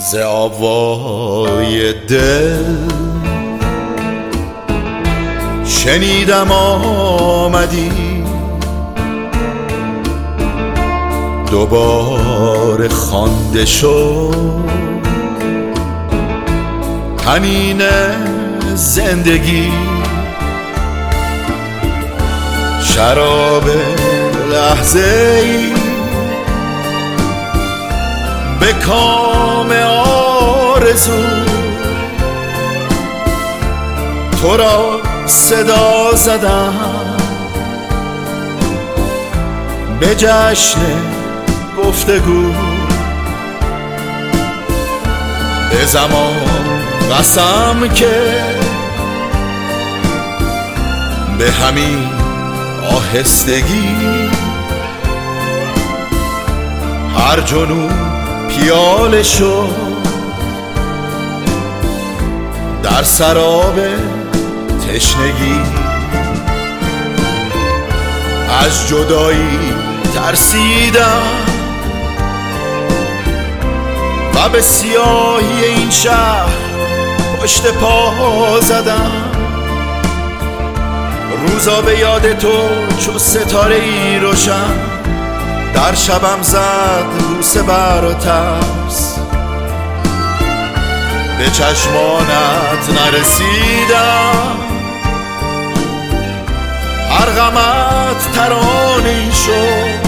ز آوای دل شنیدم آمدی، دوباره خوانده شد حنین زندگی. شراب لحظه ای به کام آرزو، تو را صدا زدم به جشن گفتگو. به زمان قسم که به همین آهستگی هر جنون پیاله شد در سراب تشنگی. از جدایی ترسیدم و به سیاهی این شهر پشت پا زدم. روزا به یاد تو چو ستاره ای روشن در شبم زد بوسه بر و ترس. به چشمانت نرسیدم، هر غمت ترانه‌ای شد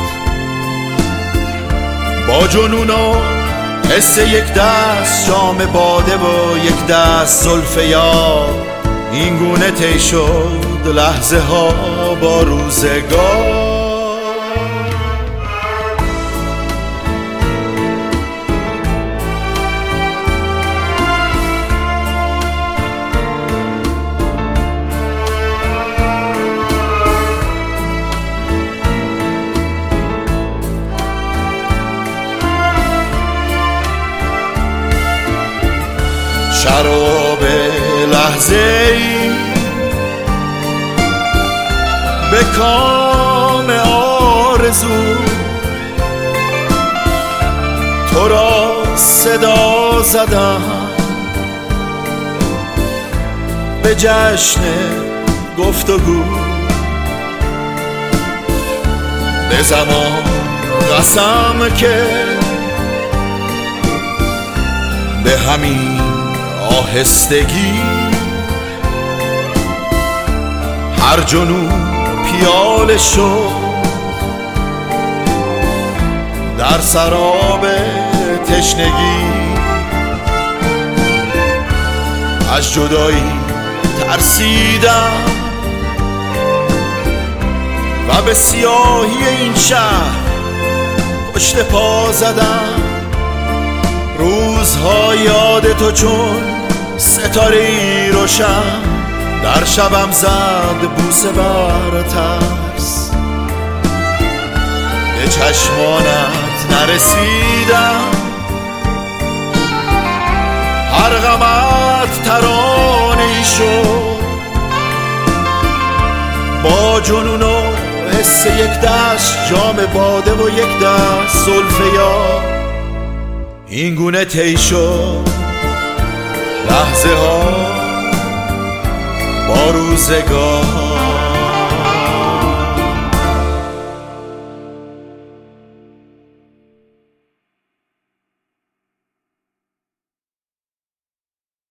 با جنون و حس یک دست جام باده و یک دست زلف یار. این گونه طی شد لحظه ها با روزگار. شراب لحظه ای به کام آرزو، تو را صدا زدم به جشن گفتگو. به زمان قسم که به همین آهستگی هر جنون پیاله شد در سراب تشنگی. از جدایی ترسیدم و به سیاهی این شهر پشت پا زدم. روزها یاد تو چون ستاره ای روشن در شبم زد بوسه بر ترس. به چشمانت نرسیدم، هر غمت ترانه‌ای شد با جنون و حس یک دست جام باده و یک دست زلف یار. این گونه طی شد لحظه ها با روزگار.